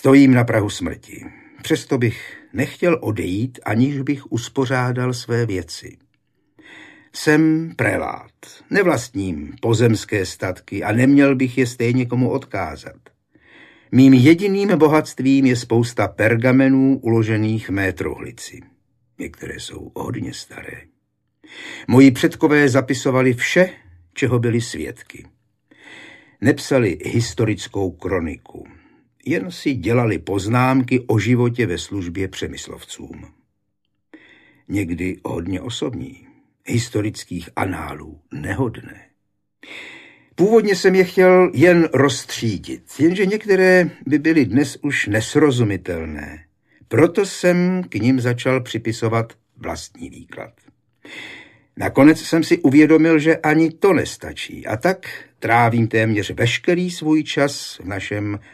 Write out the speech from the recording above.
Stojím na prahu smrti. Přesto bych nechtěl odejít, aniž bych uspořádal své věci. Jsem prelát, nevlastním pozemské statky a neměl bych je stejně komu odkázat. Mým jediným bohatstvím je spousta pergamenů uložených v mé truhlici. Některé jsou hodně staré. Moji předkové zapisovali vše, čeho byli svědky. Nepsali historickou kroniku, jen si dělali poznámky o životě ve službě přemyslovcům. Někdy hodně osobní, historických análů nehodné. Původně jsem je chtěl jen rozstřídit, jenže některé by byly dnes už nesrozumitelné. Proto jsem k nim začal připisovat vlastní výklad. Nakonec jsem si uvědomil, že ani to nestačí, a tak trávím téměř veškerý svůj čas v našem